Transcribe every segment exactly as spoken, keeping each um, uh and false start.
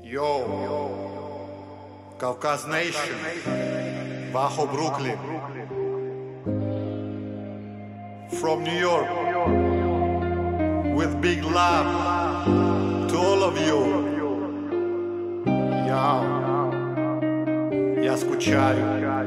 Yo, Caucas Nation, Bajo Brooklyn, from New York, with big love to all of you. Yo, я скучаю.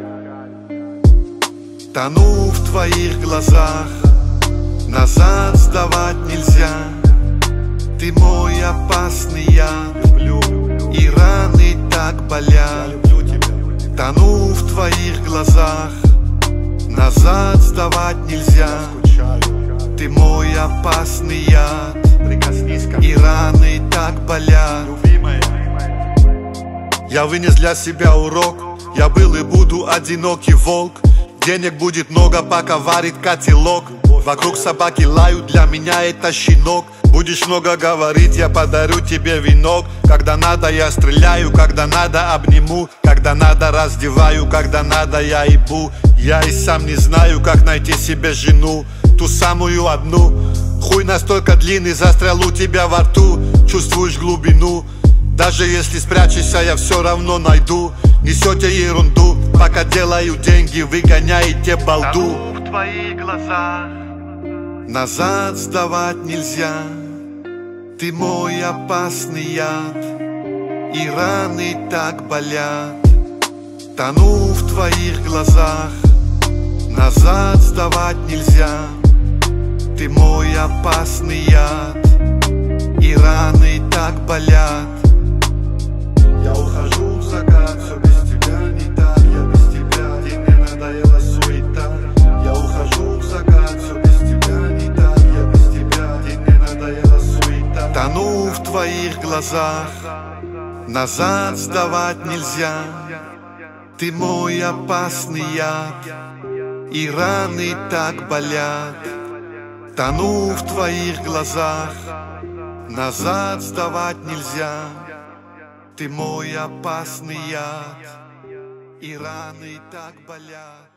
Тону в твоих глазах, назад сдавать нельзя. Ты мой опасный яд, Люблю, и раны так я болят. люблю тебя. Тону в твоих глазах, назад сдавать нельзя. Скучаю. Ты мой опасный яд, Прикоснись ко и мне, раны так болят. любимая. Я вынес для себя урок, я был и буду одинокий волк. Денег будет много, пока варит котелок. Вокруг собаки лают, для меня это щенок. Будешь много говорить, я подарю тебе венок. Когда надо, я стреляю, когда надо, обниму. Когда надо, раздеваю, когда надо, я ебу. Я и сам не знаю, как найти себе жену, ту самую одну. Хуй настолько длинный, застрял у тебя во рту. Чувствуешь глубину, даже если спрячешься, я все равно найду. Несете ерунду, пока делаю деньги, выгоняете балду. Тону в твоих глазах, Назад сдавать нельзя. Ты мой опасный яд, и раны так болят. Тону в твоих глазах, назад сдавать нельзя. Ты мой опасный яд, и раны так болят. я ухожу в закат, все без тебя не так, я без тебя, и мне надоела суета. Я ухожу в закат, все без тебя не так, я без тебя, и мне надоела суета. Тону в твоих глазах, назад сдавать нельзя. Ты мой опасный яд, и раны так болят. Тону в твоих глазах, назад сдавать нельзя. Ты мой опасный яд, и раны так болят.